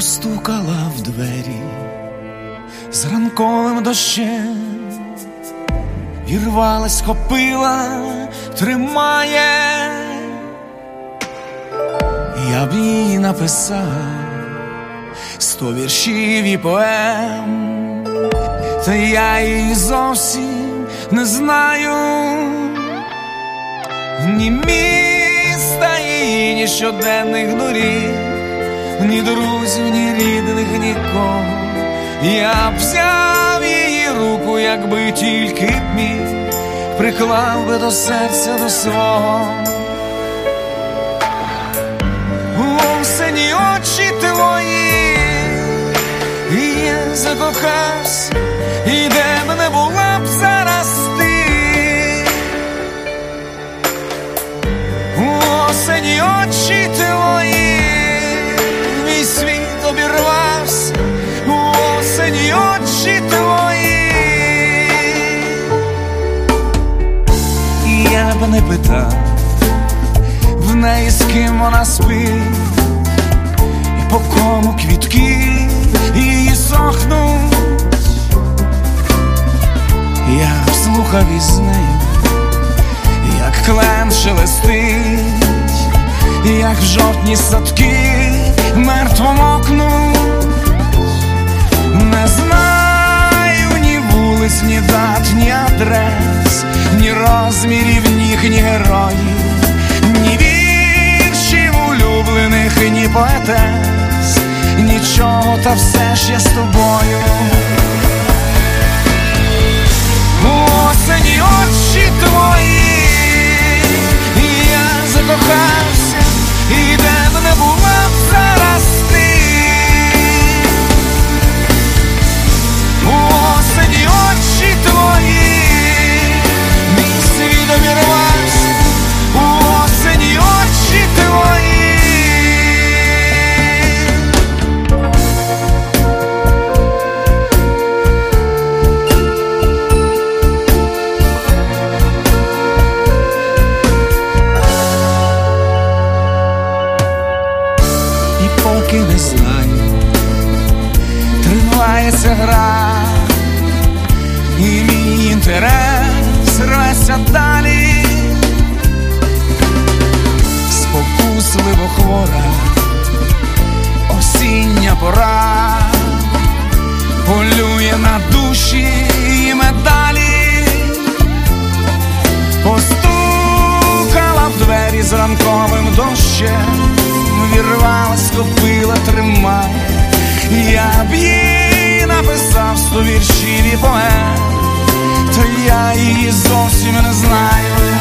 постукала в двері з ранковим дощем, вірвалась, схопила, тримає. Я б їй написав 100 віршів і поем, та я її зовсім не знаю. Ні міста її, ні щоденних доріг, ні друзів, ні рідних, нікого. Я б взяв її руку, якби тільки б міг, приклав би до серця до свого. У сині очі твої, і я закохався, і де б не була б зараз ти. У сині очі твої, мій світ обірвався. У сині очі твої, і я б не питав в неї, з ким вона спить, і по кому квітки її сохнуть. Я б слухав із нею, як клен шелестить, як в жовтні садки мертво мокнуть. Не знаю ні вулиць, ні дат, ні адрес, ні розмірів ніг, ні героїв, ні віршів улюблених, ні поетес, нічого, та все ж я з тобою. Осені очі твої, і я закохався, і де б не була б зараз ти. Осені очі твої, мій світ обірвався. Осені очі твої. І поки не знаю, тривається гра, і мій інтерес рветься далі. Спокусливо хвора осіння пора полює на душі і медалі. Постукала в двері з ранковим дощем, вірвалась, схопила, тримає. Я б їй написав 100 віршів і поем, та я її зовсім не знаю.